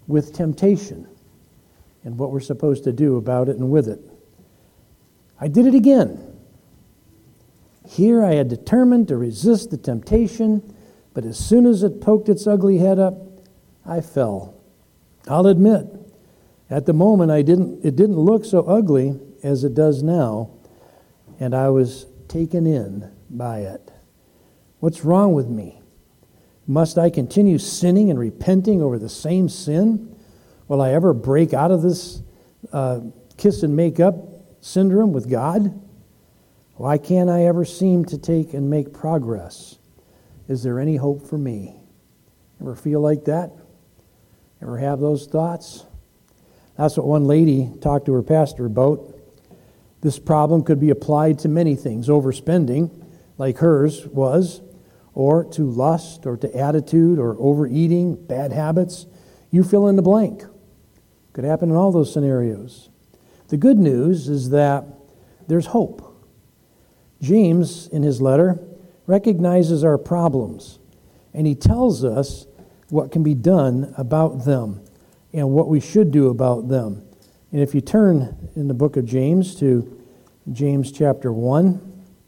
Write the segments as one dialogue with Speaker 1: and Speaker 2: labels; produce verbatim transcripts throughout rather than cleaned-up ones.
Speaker 1: with temptation and what we're supposed to do about it and with it. I did it again. Here I had determined to resist the temptation, but as soon as it poked its ugly head up, I fell. I'll admit, at the moment I didn't it didn't look so ugly as it does now, and I was taken in by it. What's wrong with me? Must I continue sinning and repenting over the same sin? Will I ever break out of this uh, kiss and make up syndrome with God? Why can't I ever seem to take and make progress? Is there any hope for me? Ever feel like that? Ever have those thoughts? That's what one lady talked to her pastor about. This problem could be applied to many things. Overspending, like hers was, or to lust, or to attitude, or overeating, bad habits. You fill in the blank. Could happen in all those scenarios. The good news is that there's hope. James, in his letter, recognizes our problems, and he tells us what can be done about them and what we should do about them. And if you turn in the book of James to James chapter one,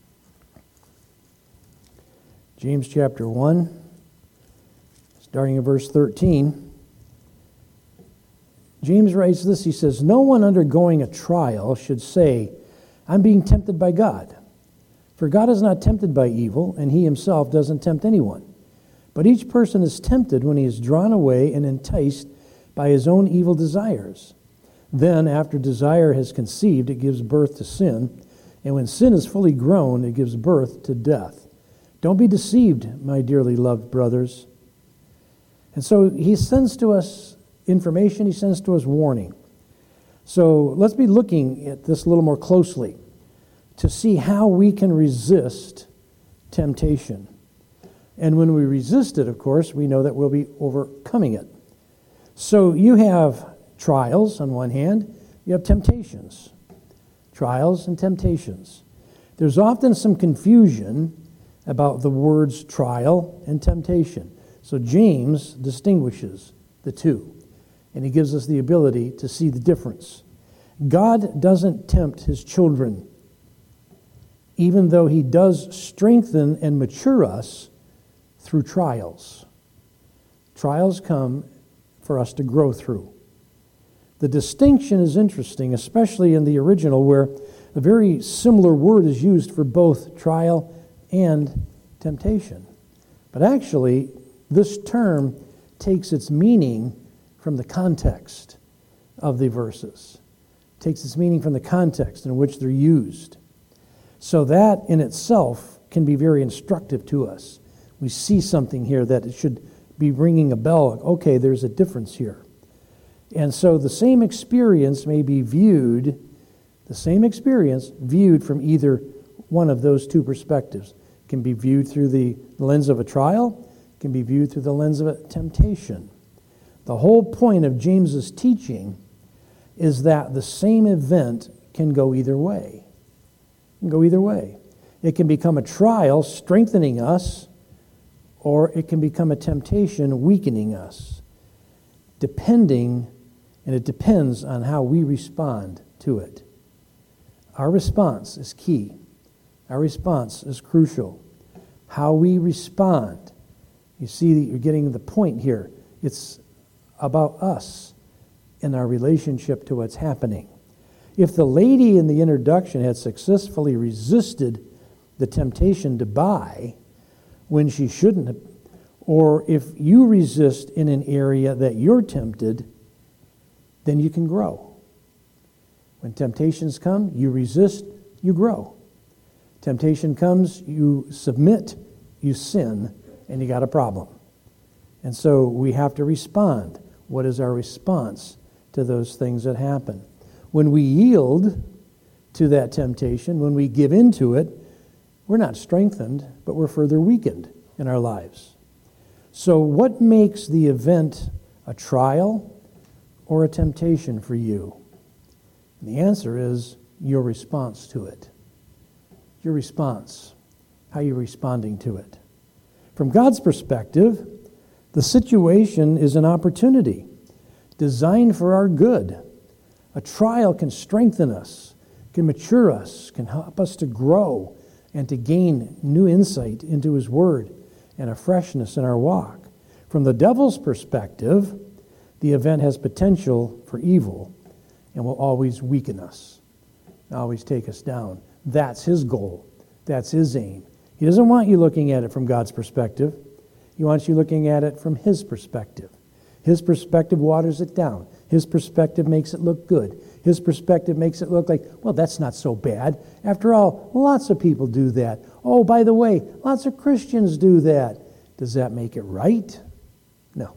Speaker 1: James chapter one, starting in verse thirteen, James writes this, he says, "No one undergoing a trial should say, 'I'm being tempted by God.' For God is not tempted by evil, and he himself doesn't tempt anyone. But each person is tempted when he is drawn away and enticed by his own evil desires. Then, after desire has conceived, it gives birth to sin. And when sin is fully grown, it gives birth to death. Don't be deceived, my dearly loved brothers." And so he sends to us information, he sends to us warning. So let's be looking at this a little more closely to see how we can resist temptation. And when we resist it, of course, we know that we'll be overcoming it. So you have trials on one hand, you have temptations. Trials and temptations. There's often some confusion about the words trial and temptation. So James distinguishes the two, and he gives us the ability to see the difference. God doesn't tempt his children, even though he does strengthen and mature us through trials. Trials come for us to grow through. The distinction is interesting, especially in the original, where a very similar word is used for both trial and temptation. But actually, this term takes its meaning from the context of the verses. It takes its meaning from the context in which they're used. So that in itself can be very instructive to us. We see something here that it should be ringing a bell. Okay, there's a difference here. And so the same experience may be viewed, the same experience viewed from either one of those two perspectives. It can be viewed through the lens of a trial, it can be viewed through the lens of a temptation. The whole point of James's teaching is that the same event can go either way. It can go either way. It can become a trial strengthening us, or it can become a temptation weakening us, depending, and it depends on how we respond to it. Our response is key. Our response is crucial. How we respond. You see that you're getting the point here. It's about us and our relationship to what's happening. If the lady in the introduction had successfully resisted the temptation to buy when she shouldn't have, or if you resist in an area that you're tempted, then you can grow. When temptations come, you resist, you grow. Temptation comes, you submit, you sin, and you got a problem. And so we have to respond. What is our response to those things that happen? When we yield to that temptation, when we give into it, we're not strengthened, but we're further weakened in our lives. So what makes the event a trial or a temptation for you? And the answer is your response to it. Your response. How you're responding to it. From God's perspective, the situation is an opportunity designed for our good. A trial can strengthen us, can mature us, can help us to grow and to gain new insight into His Word and a freshness in our walk. From the devil's perspective, the event has potential for evil and will always weaken us, always take us down. That's his goal. That's his aim. He doesn't want you looking at it from God's perspective. He wants you looking at it from his perspective. His perspective waters it down. His perspective makes it look good. His perspective makes it look like, well, that's not so bad. After all, lots of people do that. Oh, by the way, lots of Christians do that. Does that make it right? No.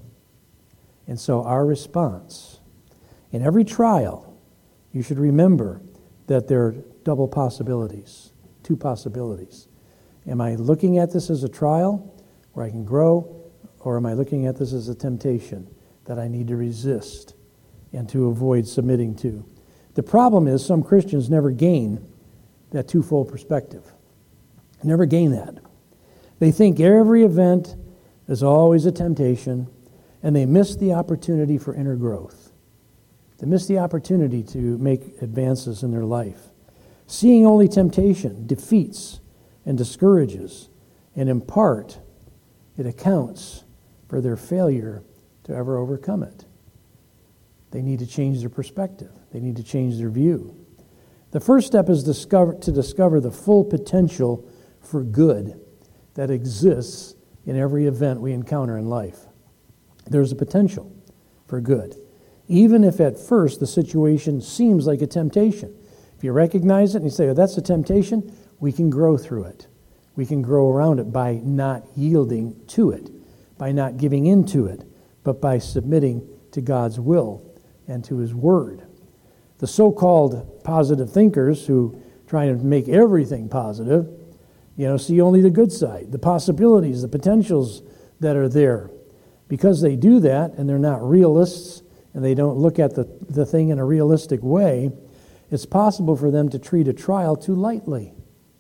Speaker 1: And so our response, in every trial, you should remember that there are double possibilities, two possibilities. Am I looking at this as a trial where I can grow, or am I looking at this as a temptation that I need to resist and to avoid submitting to? The problem is some Christians never gain that twofold perspective. Never gain that. They think every event is always a temptation, and they miss the opportunity for inner growth. They miss the opportunity to make advances in their life. Seeing only temptation defeats and discourages, and in part, it accounts for their failure to ever overcome it. They need to change their perspective. They need to change their view. The first step is discover, to discover the full potential for good that exists in every event we encounter in life. There's a potential for good, even if at first the situation seems like a temptation. If you recognize it and you say, oh, that's a temptation, we can grow through it. We can grow around it by not yielding to it, by not giving in to it, but by submitting to God's will and to His Word. The so-called positive thinkers who try to make everything positive, you know, see only the good side, the possibilities, the potentials that are there. Because they do that and they're not realists and they don't look at the, the thing in a realistic way, it's possible for them to treat a trial too lightly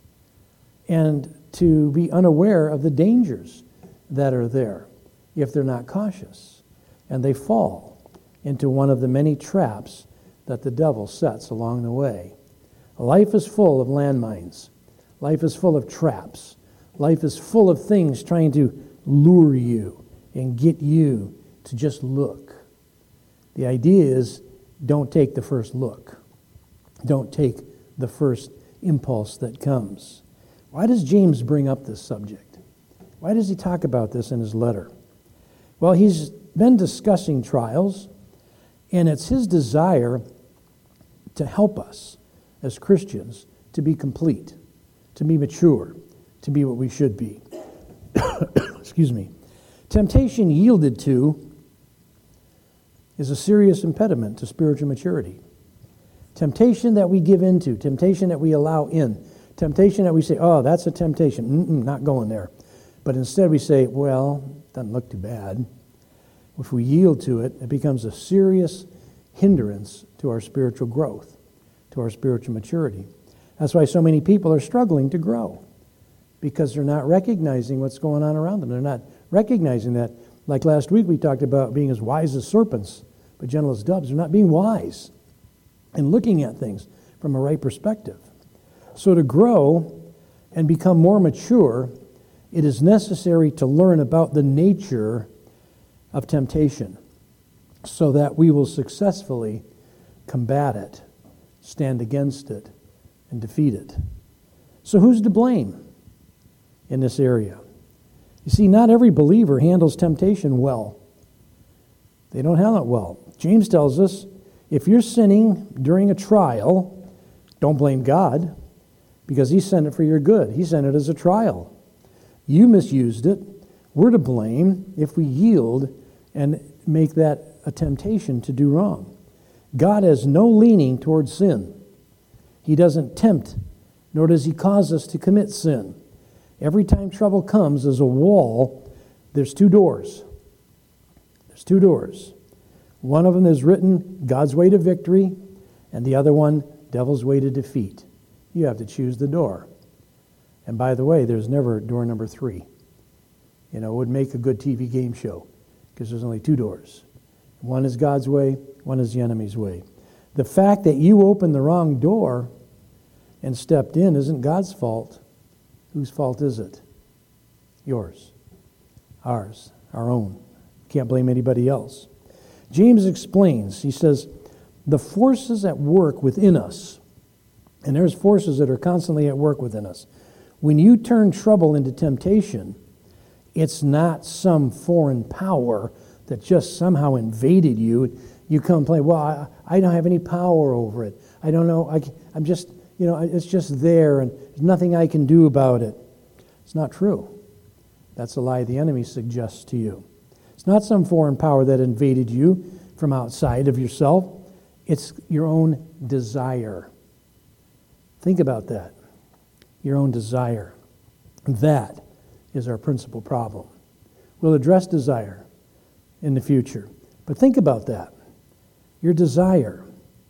Speaker 1: and to be unaware of the dangers that are there if they're not cautious. And they fall into one of the many traps that the devil sets along the way. Life is full of landmines. Life is full of traps. Life is full of things trying to lure you and get you to just look. The idea is, don't take the first look. Don't take the first impulse that comes. Why does James bring up this subject? Why does he talk about this in his letter? Well, he's been discussing trials, and it's his desire to help us as Christians to be complete, to be mature, to be what we should be. Excuse me. Temptation yielded to is a serious impediment to spiritual maturity. Temptation that we give into, temptation that we allow in, temptation that we say, oh, that's a temptation, Mm-mm, not going there. But instead we say, well, doesn't look too bad. If we yield to it, it becomes a serious hindrance to our spiritual growth, to our spiritual maturity. That's why so many people are struggling to grow, because they're not recognizing what's going on around them. They're not recognizing that. Like last week we talked about being as wise as serpents, but gentle as doves. They're not being wise and looking at things from a right perspective. So to grow and become more mature, it is necessary to learn about the nature of temptation so that we will successfully combat it, stand against it, and defeat it. So who's to blame in this area? You see, not every believer handles temptation well. They don't handle it well. James tells us, if you're sinning during a trial, don't blame God, because He sent it for your good. He sent it as a trial. You misused it. We're to blame if we yield and make that a temptation to do wrong. God has no leaning towards sin. He doesn't tempt, nor does He cause us to commit sin. Every time trouble comes, there's a wall. There's two doors. There's two doors. One of them is written, God's way to victory, and the other one, devil's way to defeat. You have to choose the door. And by the way, there's never door number three. You know, it would make a good T V game show, because there's only two doors. One is God's way, one is the enemy's way. The fact that you opened the wrong door and stepped in isn't God's fault. Whose fault is it? Yours. Ours. Our own. Can't blame anybody else. James explains, he says, the forces at work within us, and there's forces that are constantly at work within us. When you turn trouble into temptation, it's not some foreign power that just somehow invaded you. You come and play, well, I, I don't have any power over it. I don't know, I, I'm just, you know, it's just there and there's nothing I can do about it. It's not true. That's a lie the enemy suggests to you. It's not some foreign power that invaded you from outside of yourself. It's your own desire. Think about that. Your own desire. That is our principal problem. We'll address desire in the future. But think about that. Your desire.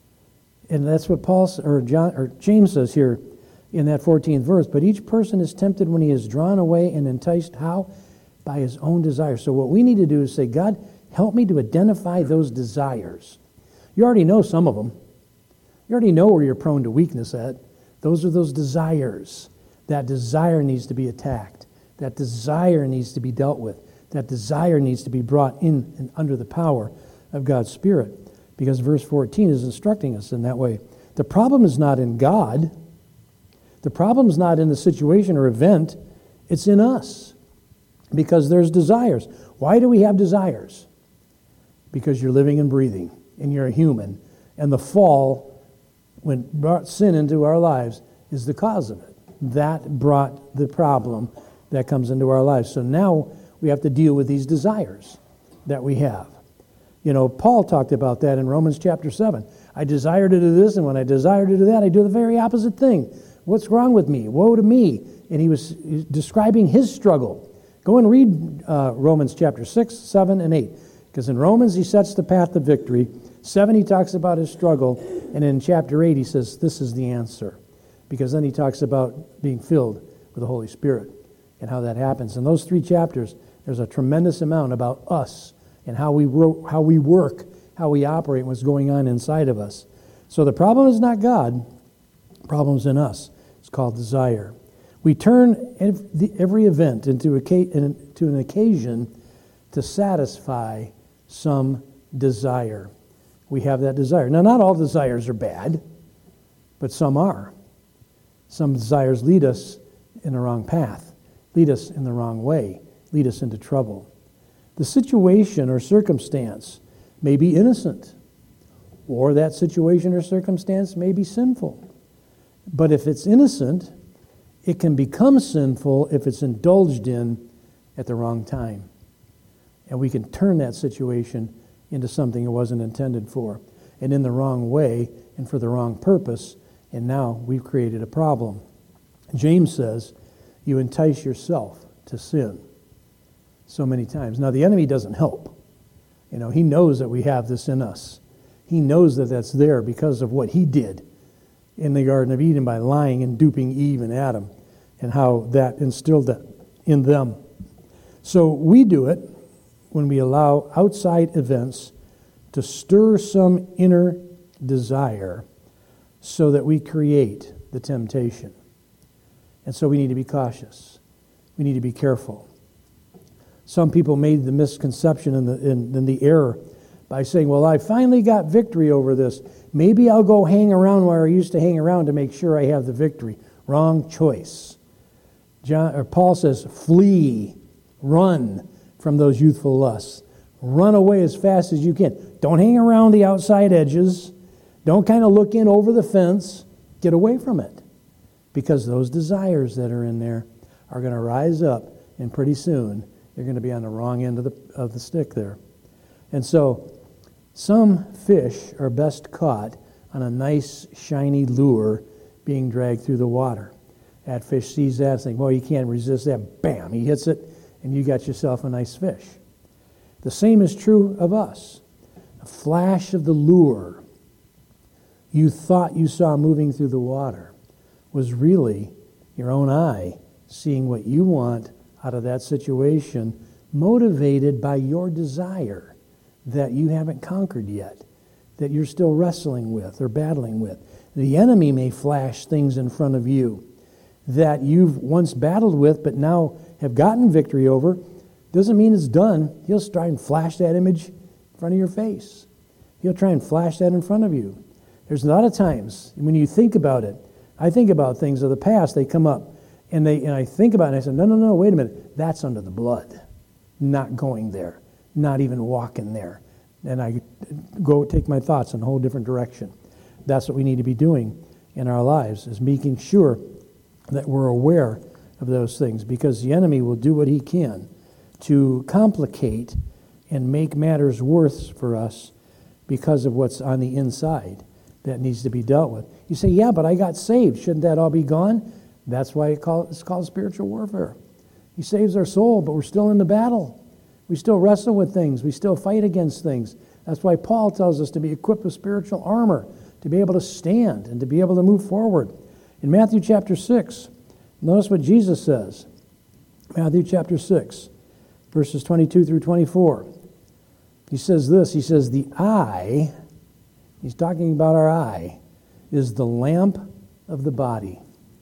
Speaker 1: And that's what Paul or John or James says here in that fourteenth verse. But each person is tempted when he is drawn away and enticed. How? By his own desire. So what we need to do is say, God, help me to identify those desires. You already know some of them. You already know where you're prone to weakness at. Those are those desires. That desire needs to be attacked. That desire needs to be dealt with. That desire needs to be brought in and under the power of God's Spirit. Because verse fourteen is instructing us in that way. The problem is not in God. The problem is not in the situation or event. It's in us. Because there's desires. Why do we have desires? Because you're living and breathing, and you're a human. And the fall, when brought sin into our lives, is the cause of it. That brought the problem that comes into our lives. So now we have to deal with these desires that we have. You know, Paul talked about that in Romans chapter seven. I desire to do this, and when I desire to do that, I do the very opposite thing. What's wrong with me? Woe to me. And he was describing his struggle. Go and read uh, Romans chapter six, seven, and eight. Because in Romans, he sets the path to victory. seven, he talks about his struggle. And in chapter eight, he says, this is the answer. Because then he talks about being filled with the Holy Spirit and how that happens. In those three chapters, there's a tremendous amount about us and how we ro- how we work, how we operate, what's going on inside of us. So the problem is not God. The problem's in us. It's called desire. We turn every event into, a, into an occasion to satisfy some desire. We have that desire. Now, not all desires are bad, but some are. Some desires lead us in the wrong path, lead us in the wrong way, lead us into trouble. The situation or circumstance may be innocent, or that situation or circumstance may be sinful. But if it's innocent, it can become sinful if it's indulged in at the wrong time. And we can turn that situation into something it wasn't intended for, and in the wrong way, and for the wrong purpose, and now we've created a problem. James says, you entice yourself to sin so many times. Now, the enemy doesn't help. You know, he knows that we have this in us. He knows that that's there because of what he did in the Garden of Eden by lying and duping Eve and Adam, and how that instilled that in them. So we do it when we allow outside events to stir some inner desire so that we create the temptation. And so we need to be cautious. We need to be careful. Some people made the misconception and the, in, in the error by saying, well, I finally got victory over this. Maybe I'll go hang around where I used to hang around to make sure I have the victory. Wrong choice. John, or Paul says, flee, run from those youthful lusts. Run away as fast as you can. Don't hang around the outside edges. Don't kind of look in over the fence. Get away from it. Because those desires that are in there are going to rise up, and pretty soon you're going to be on the wrong end of the, of the stick there. And so some fish are best caught on a nice, shiny lure being dragged through the water. That fish sees that and thinks, well, you can't resist that. Bam, he hits it, and you got yourself a nice fish. The same is true of us. A flash of the lure you thought you saw moving through the water was really your own eye seeing what you want out of that situation, motivated by your desire, that you haven't conquered yet, that you're still wrestling with or battling with. The enemy may flash things in front of you that you've once battled with but now have gotten victory over. Doesn't mean it's done. He'll try and flash that image in front of your face. He'll try and flash that in front of you. There's a lot of times when you think about it, I think about things of the past, they come up, and they and I think about it, and I say, no, no, no, wait a minute. That's under the blood. Not going there. Not even walking there. And I go take my thoughts in a whole different direction. That's what we need to be doing in our lives, is making sure that we're aware of those things, because the enemy will do what he can to complicate and make matters worse for us because of what's on the inside that needs to be dealt with. You say, yeah, but I got saved. Shouldn't that all be gone? That's why it call, it's called spiritual warfare. He saves our soul, but we're still in the battle. We still wrestle with things. We still fight against things. That's why Paul tells us to be equipped with spiritual armor, to be able to stand and to be able to move forward. In Matthew chapter six, notice what Jesus says. Matthew chapter six, verses twenty-two through twenty-four. He says this, he says, the eye, he's talking about our eye, is the lamp of the body.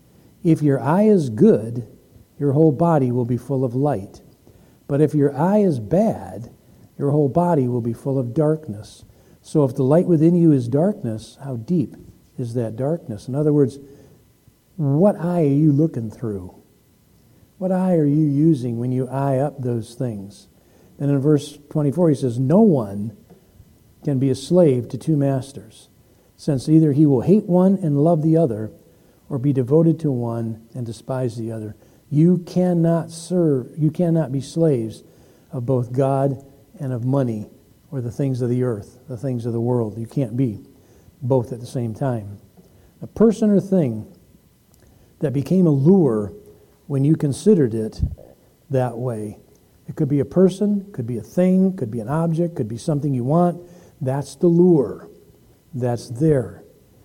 Speaker 1: If your eye is good, your whole body will be full of light. But if your eye is bad, your whole body will be full of darkness. So if the light within you is darkness, how deep is that darkness? In other words, what eye are you looking through? What eye are you using when you eye up those things? And in verse twenty-four, he says, no one can be a slave to two masters, since either he will hate one and love the other, or be devoted to one and despise the other. You cannot serve, you cannot be slaves of both God and of money, or the things of the earth, the things of the world. You can't be both at the same time. A person or thing that became a lure when you considered it that way. It could be a person, could be a thing, could be an object, could be something you want. That's the lure that's there.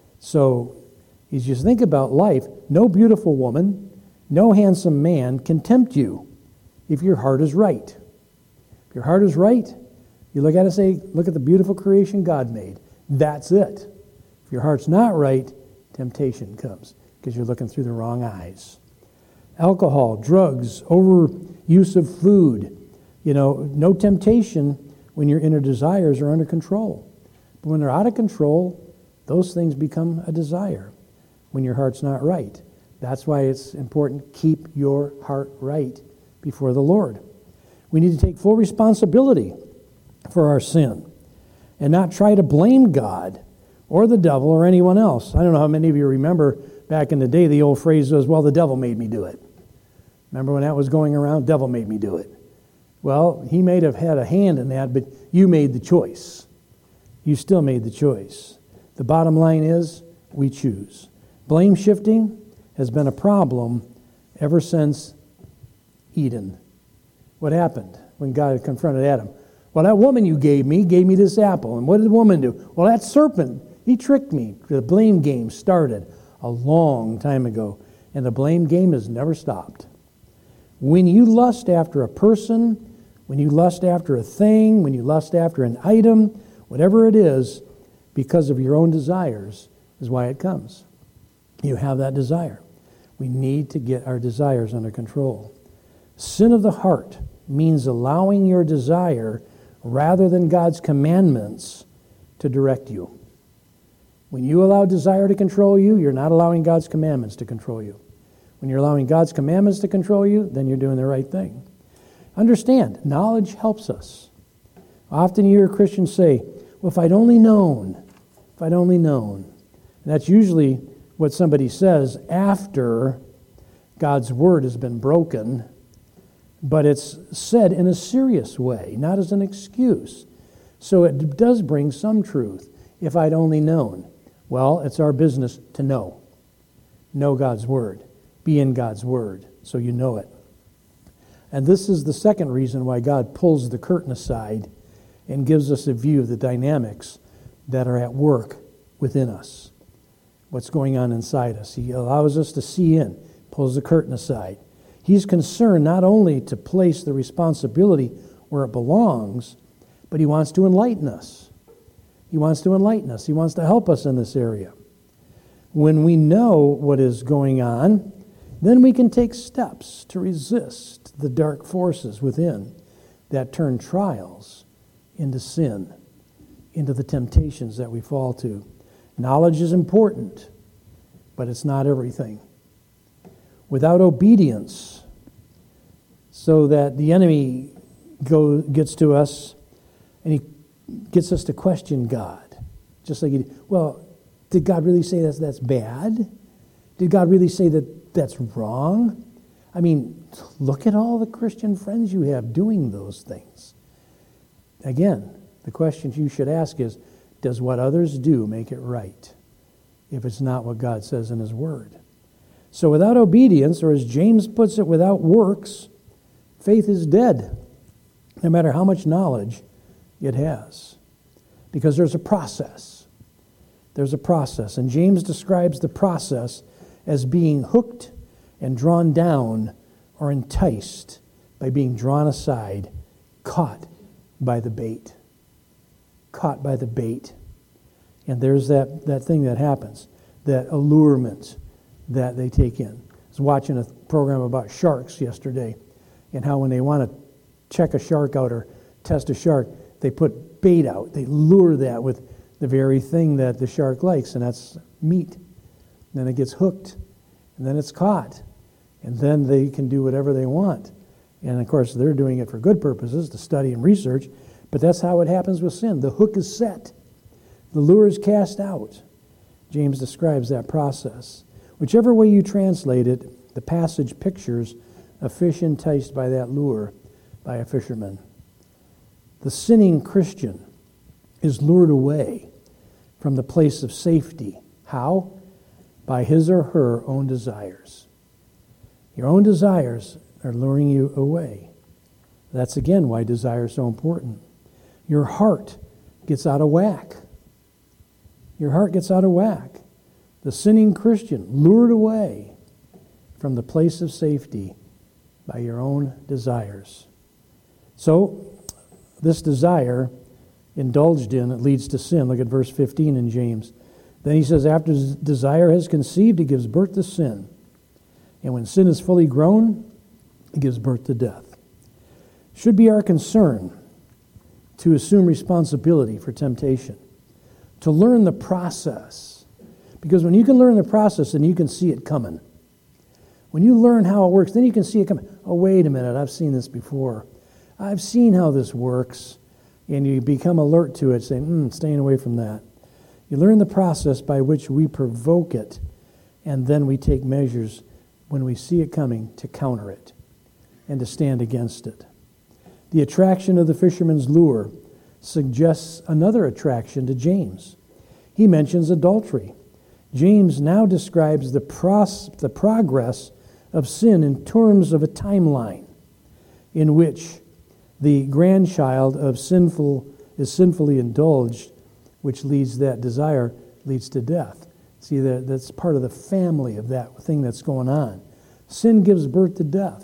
Speaker 1: So as you think about life, no beautiful woman, no handsome man can tempt you if your heart is right. If your heart is right, you look at it and say, look at the beautiful creation God made. That's it. If your heart's not right, temptation comes because you're looking through the wrong eyes. Alcohol, drugs, overuse of food. You know, no temptation when your inner desires are under control. But when they're out of control, those things become a desire when your heart's not right. That's why it's important, keep your heart right before the Lord. We need to take full responsibility for our sin and not try to blame God or the devil or anyone else. I don't know how many of you remember back in the day the old phrase was, well, the devil made me do it. Remember when that was going around? Devil made me do it. Well, he may have had a hand in that, but you made the choice. You still made the choice. The bottom line is, we choose. Blame shifting has been a problem ever since Eden. What happened when God confronted Adam? Well, that woman you gave me gave me this apple. And what did the woman do? Well, that serpent, he tricked me. The blame game started a long time ago, and the blame game has never stopped. When you lust after a person, when you lust after a thing, when you lust after an item, whatever it is, because of your own desires, is why it comes. You have that desire. We need to get our desires under control. Sin of the heart means allowing your desire rather than God's commandments to direct you. When you allow desire to control you, you're not allowing God's commandments to control you. When you're allowing God's commandments to control you, then you're doing the right thing. Understand, knowledge helps us. Often you hear Christians say, well, if I'd only known, if I'd only known. And that's usually what somebody says after God's word has been broken, but it's said in a serious way, not as an excuse. So it does bring some truth. If I'd only known. Well, it's our business to know. Know God's word. Be in God's word so you know it. And this is the second reason why God pulls the curtain aside and gives us a view of the dynamics that are at work within us. What's going on inside us. He allows us to see in, pulls the curtain aside. He's concerned not only to place the responsibility where it belongs, But he wants to enlighten us. He wants to enlighten us. He wants to help us in this area. When we know what is going on, then we can take steps to resist the dark forces within that turn trials into sin, into the temptations that we fall to. Knowledge is important, but it's not everything. Without obedience, so that the enemy go, gets to us and he gets us to question God. Just like he did. Well, did God really say that's, that's bad? Did God really say that that's wrong? I mean, look at all the Christian friends you have doing those things. Again, the question you should ask is, does what others do make it right? If it's not what God says in his word. So without obedience, or as James puts it, without works, faith is dead, no matter how much knowledge it has. Because there's a process. There's a process. And James describes the process as being hooked and drawn down or enticed by being drawn aside, caught by the bait. Caught by the bait. And there's that, that thing that happens, that allurement that they take in. I was watching a program about sharks yesterday, and how when they want to check a shark out or test a shark, they put bait out. They lure that with the very thing that the shark likes, and that's meat. And then it gets hooked, and then it's caught. And then they can do whatever they want. And of course, they're doing it for good purposes, to study and research, but that's how it happens with sin. The hook is set. The lure is cast out. James describes that process. Whichever way you translate it, the passage pictures a fish enticed by that lure by a fisherman. The sinning Christian is lured away from the place of safety. How? By his or her own desires. Your own desires are luring you away. That's again why desire is so important. Your heart gets out of whack. Your heart gets out of whack. The sinning Christian lured away from the place of safety by your own desires. So, this desire indulged in, it leads to sin. Look at verse fifteen in James. Then he says, after desire has conceived, it gives birth to sin. And when sin is fully grown, it gives birth to death. Should be our concern to assume responsibility for temptation, to learn the process. Because when you can learn the process, then you can see it coming. When you learn how it works, then you can see it coming. Oh, wait a minute, I've seen this before. I've seen how this works. And you become alert to it, saying, mm, staying away from that. You learn the process by which we provoke it, and then we take measures when we see it coming to counter it and to stand against it. The attraction of the fisherman's lure suggests another attraction to James. He mentions adultery. James now describes the, pros- the progress of sin in terms of a timeline in which the grandchild of sinful is sinfully indulged, which leads that desire, leads to death. See, that, that's part of the family of that thing that's going on. Sin gives birth to death.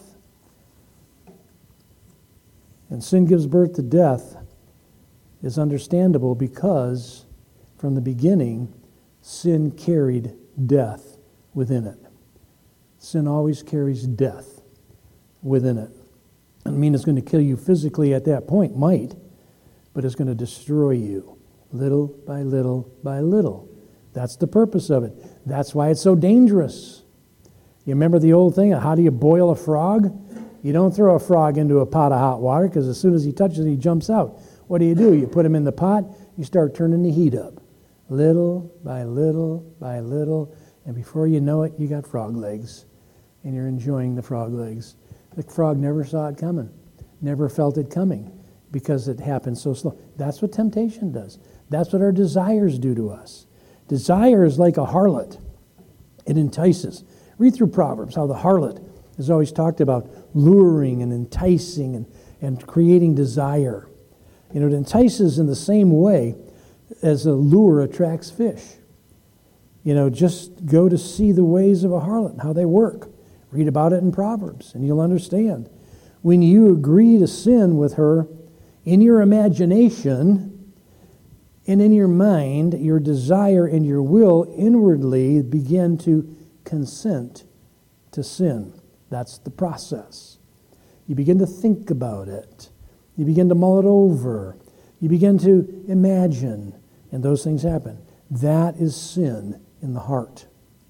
Speaker 1: And sin gives birth to death is understandable because from the beginning, sin carried death within it. Sin always carries death within it. I mean, it's going to kill you physically at that point, might, but it's going to destroy you little by little by little. That's the purpose of it. That's why it's so dangerous. You remember the old thing, how do you boil a frog? You don't throw a frog into a pot of hot water because as soon as he touches it, he jumps out. What do you do? You put him in the pot, you start turning the heat up. Little by little by little, and before you know it, you got frog legs, and you're enjoying the frog legs. The frog never saw it coming, never felt it coming, because it happened so slow. That's what temptation does. That's what our desires do to us. Desire is like a harlot. It entices. Read through Proverbs, how the harlot is always talked about luring and enticing and, and creating desire. You know, it entices in the same way as a lure attracts fish. You know, just go to see the ways of a harlot and how they work. Read about it in Proverbs, and you'll understand. When you agree to sin with her In your imagination and in your mind, your desire and your will inwardly begin to consent to sin. That's the process. You begin to think about it. You begin to mull it over. You begin to imagine, and those things happen. That is sin in the heart.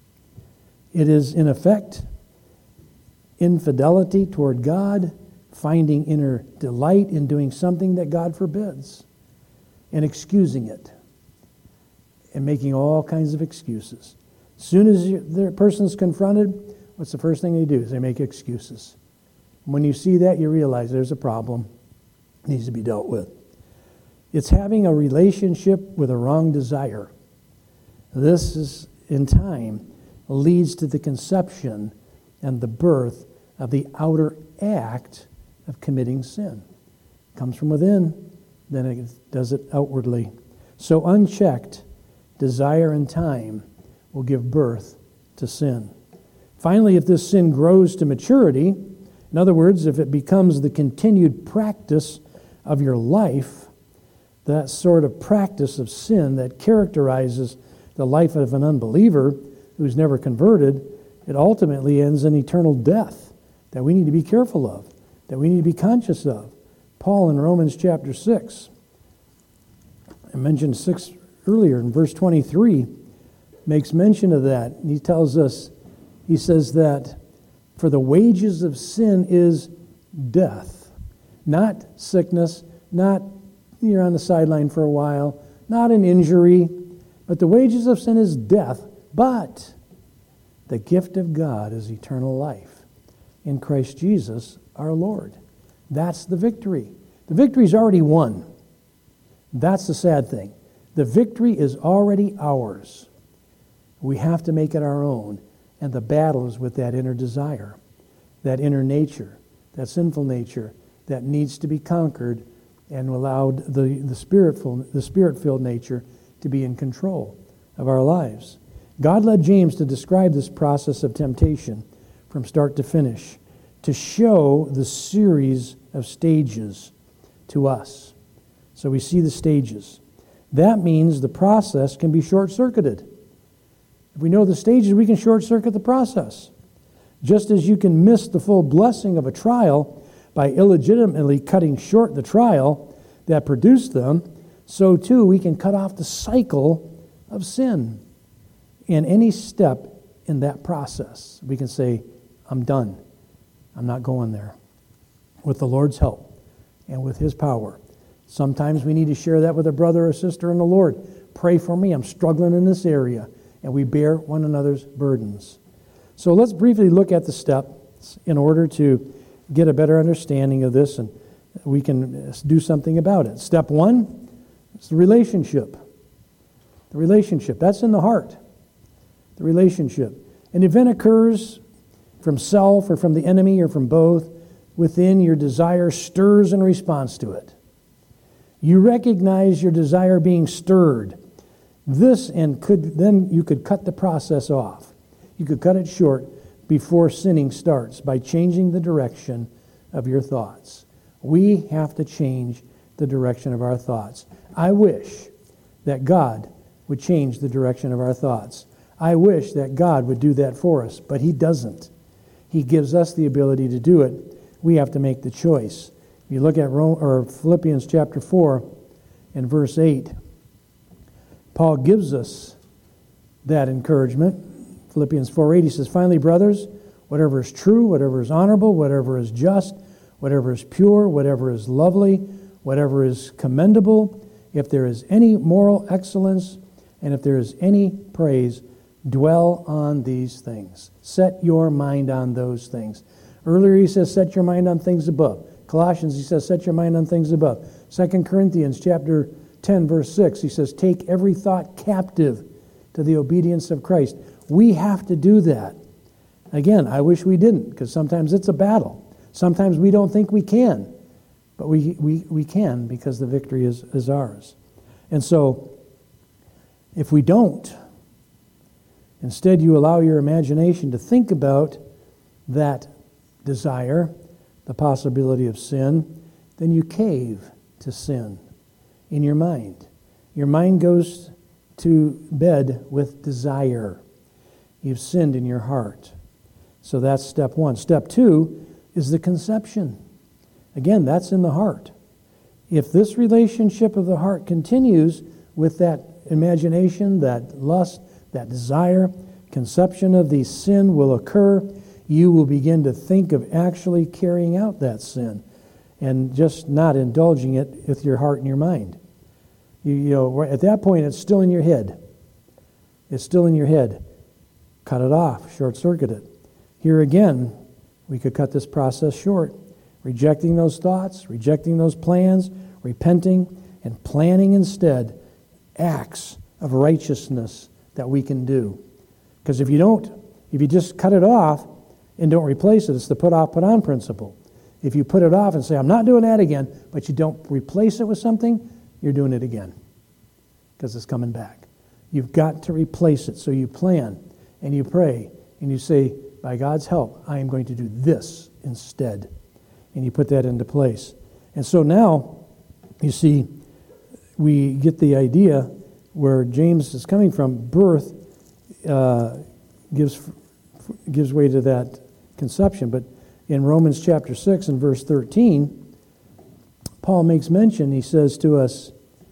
Speaker 1: It is, in effect, infidelity toward God, finding inner delight in doing something that God forbids, and excusing it, and making all kinds of excuses. As soon as you, the person is confronted, what's the first thing they do? Is they make excuses. When you see that, you realize there's a problem. It needs to be dealt with. It's having a relationship with a wrong desire. This is, in time, leads to the conception and the birth of the outer act of committing sin. It comes from within, then it does it outwardly. So unchecked, desire and time will give birth to sin. Finally, if this sin grows to maturity, in other words, if it becomes the continued practice of your life, that sort of practice of sin that characterizes the life of an unbeliever who's never converted, it ultimately ends in eternal death that we need to be careful of, that we need to be conscious of. Paul in Romans chapter six, I mentioned six earlier, in verse twenty-three, makes mention of that. He tells us, he says that, for the wages of sin is death. Not sickness, not you're on the sideline for a while, not an injury, but the wages of sin is death. But the gift of God is eternal life in Christ Jesus our Lord. That's the victory. The victory's already won. That's the sad thing. The victory is already ours. We have to make it our own. And the battle is with that inner desire, that inner nature, that sinful nature that needs to be conquered and allowed the, the spirit-filled, the spirit-filled nature to be in control of our lives. God led James to describe this process of temptation from start to finish, to show the series of stages to us. So we see the stages. That means the process can be short-circuited. If we know the stages, we can short-circuit the process. Just as you can miss the full blessing of a trial by illegitimately cutting short the trial that produced them, so too we can cut off the cycle of sin. In any step in that process, we can say, I'm done. I'm not going there. With the Lord's help and with His power. Sometimes we need to share that with a brother or sister in the Lord. Pray for me. I'm struggling in this area. And we bear one another's burdens. So let's briefly look at the steps in order to get a better understanding of this, and we can do something about it. Step one is the relationship. The relationship. That's in the heart. The relationship. An event occurs from self or from the enemy or from both. Within, your desire stirs in response to it. You recognize your desire being stirred. This and could then you could cut the process off. You could cut it short before sinning starts by changing the direction of your thoughts. We have to change the direction of our thoughts. I wish that God would change the direction of our thoughts. I wish that God would do that for us, but He doesn't. He gives us the ability to do it. We have to make the choice. If you look at Rome, or Philippians chapter four and verse eight, Paul gives us that encouragement. Philippians four eight, he says, finally, brothers, whatever is true, whatever is honorable, whatever is just, whatever is pure, whatever is lovely, whatever is commendable, if there is any moral excellence, and if there is any praise, dwell on these things. Set your mind on those things. Earlier he says, set your mind on things above. Colossians, he says, set your mind on things above. Second Corinthians chapter ten, verse six, he says, take every thought captive to the obedience of Christ. We have to do that. Again, I wish we didn't, because sometimes it's a battle. Sometimes we don't think we can, but we we, we can, because the victory is, is ours. And so, if we don't, instead you allow your imagination to think about that desire, the possibility of sin, then you cave to sin in your mind. Your mind goes to bed with desire. You've sinned in your heart. So that's step one. Step two is the conception. Again, that's in the heart. If this relationship of the heart continues with that imagination, that lust, that desire, conception of the sin will occur. You will begin to think of actually carrying out that sin and just not indulging it with your heart and your mind. You, you know, at that point, it's still in your head. It's still in your head. Cut it off, short-circuit it. Here again, we could cut this process short. Rejecting those thoughts, rejecting those plans, repenting, and planning instead acts of righteousness that we can do. Because if you don't, if you just cut it off and don't replace it, it's the put off, put on principle. If you put it off and say, I'm not doing that again, but you don't replace it with something, you're doing it again because it's coming back. You've got to replace it. So you plan and you pray and you say, by God's help, I am going to do this instead. And you put that into place. And so now, you see, we get the idea where James is coming from. Birth uh, gives gives way to that conception. But in Romans chapter six and verse thirteen, Paul makes mention, he says to us,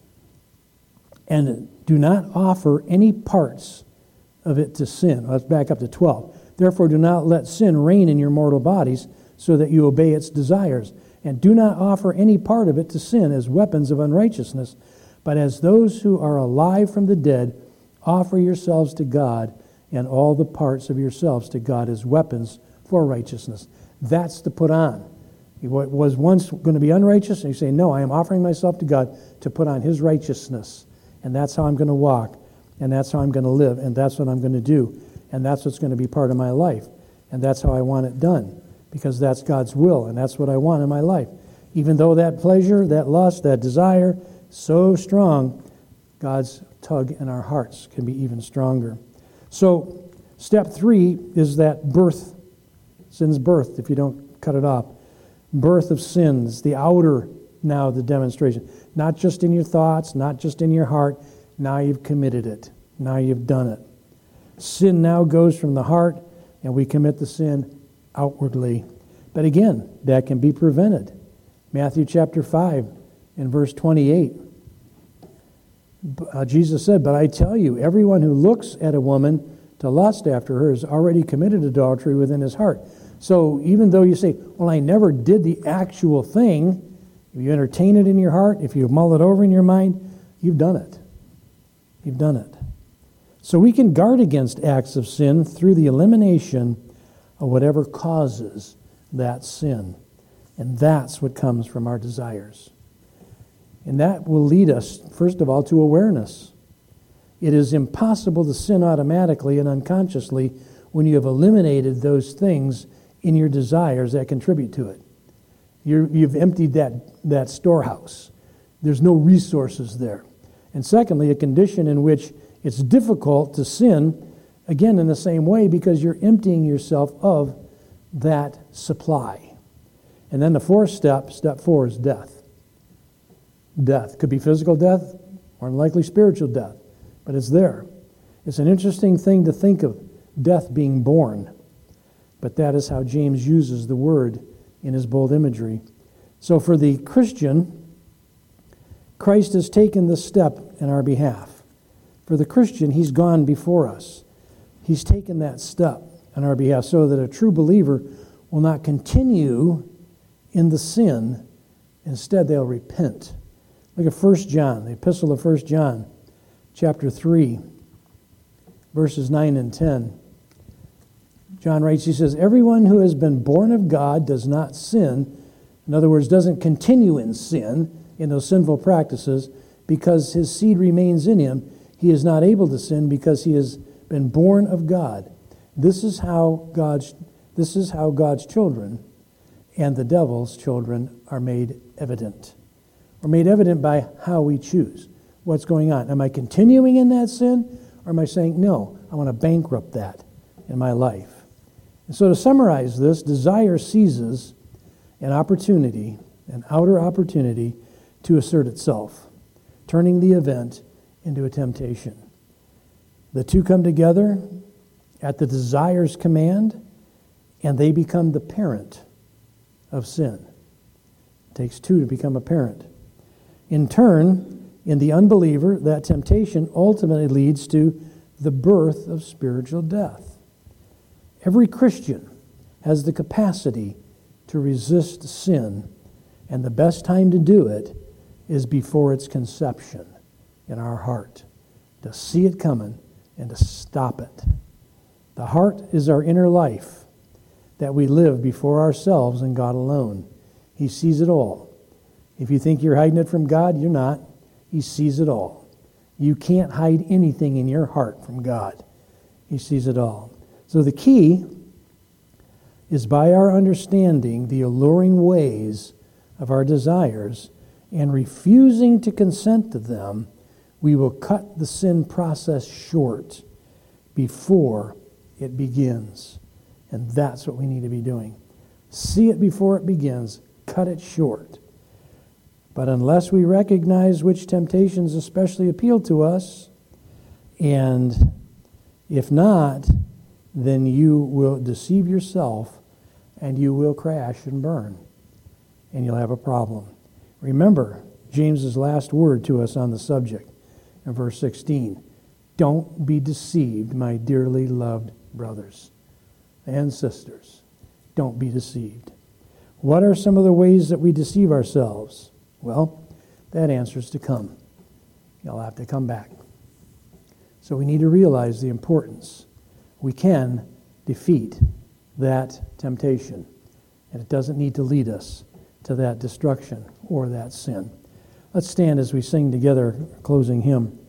Speaker 1: and do not offer any parts of it to sin. Let's back up to twelve. Therefore do not let sin reign in your mortal bodies, so that you obey its desires. And do not offer any part of it to sin as weapons of unrighteousness, but as those who are alive from the dead, offer yourselves to God, and all the parts of yourselves to God as weapons for righteousness. That's to put on. What was once going to be unrighteous, and you say, no, I am offering myself to God to put on His righteousness. And that's how I'm going to walk, and that's how I'm going to live, and that's what I'm going to do. And that's what's going to be part of my life. And that's how I want it done. Because that's God's will, and that's what I want in my life. Even though that pleasure, that lust, that desire, so strong, God's tug in our hearts can be even stronger. So, step three is that birth, sin's birth, if you don't cut it off. Birth of sins, the outer now, the demonstration. Not just in your thoughts, not just in your heart. Now you've committed it. Now you've done it. Sin now goes from the heart, and we commit the sin outwardly. But again, that can be prevented. Matthew chapter five and verse twenty-eight. Uh, Jesus said, but I tell you, everyone who looks at a woman to lust after her has already committed adultery within his heart. So even though you say, well, I never did the actual thing, if you entertain it in your heart, if you mull it over in your mind, you've done it. You've done it. So we can guard against acts of sin through the elimination of whatever causes that sin. And that's what comes from our desires. And that will lead us, first of all, to awareness. It is impossible to sin automatically and unconsciously when you have eliminated those things in your desires that contribute to it. You're, you've emptied that, that storehouse. There's no resources there. And secondly, a condition in which it's difficult to sin, again, in the same way, because you're emptying yourself of that supply. And then the fourth step, step four, is death. Death. Could be physical death, or likely spiritual death, but it's there. It's an interesting thing to think of, death being born. But that is how James uses the word in his bold imagery. So for the Christian, Christ has taken this step in our behalf. For the Christian, He's gone before us. He's taken that step on our behalf so that a true believer will not continue in the sin. Instead, they'll repent. Look at First John, the epistle of First John, chapter three, verses nine and ten. John writes, he says, everyone who has been born of God does not sin. In other words, doesn't continue in sin, in those sinful practices, because his seed remains in him. He is not able to sin because he has been born of God. This is how God's this is how God's children and the devil's children are made evident. We're made evident by how we choose. What's going on? Am I continuing in that sin? Or am I saying, no, I want to bankrupt that in my life? And so to summarize this, desire seizes an opportunity, an outer opportunity, to assert itself, turning the event into a temptation. The two come together at the desire's command, and they become the parent of sin. It takes two to become a parent. In turn, in the unbeliever, that temptation ultimately leads to the birth of spiritual death. Every Christian has the capacity to resist sin, and the best time to do it is before its conception in our heart, to see it coming and to stop it. The heart is our inner life that we live before ourselves and God alone. He sees it all. If you think you're hiding it from God, you're not. He sees it all. You can't hide anything in your heart from God. He sees it all. So the key is by our understanding the alluring ways of our desires and refusing to consent to them, we will cut the sin process short before it begins. And that's what we need to be doing. See it before it begins. Cut it short. But unless we recognize which temptations especially appeal to us, and if not, then you will deceive yourself and you will crash and burn. And you'll have a problem. Remember James's last word to us on the subject in verse sixteen. Don't be deceived, my dearly loved brothers and sisters. Don't be deceived. What are some of the ways that we deceive ourselves? Well, that answer's to come. You'll have to come back. So we need to realize the importance. We can defeat that temptation, and it doesn't need to lead us to that destruction or that sin. Let's stand as we sing together, closing hymn.